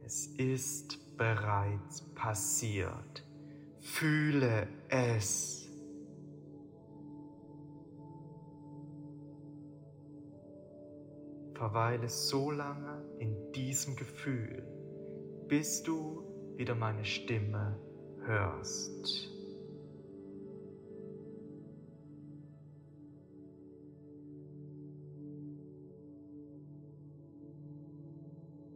Es ist bereits passiert. Fühle es. Verweile so lange in diesem Gefühl, bis du wieder meine Stimme hörst.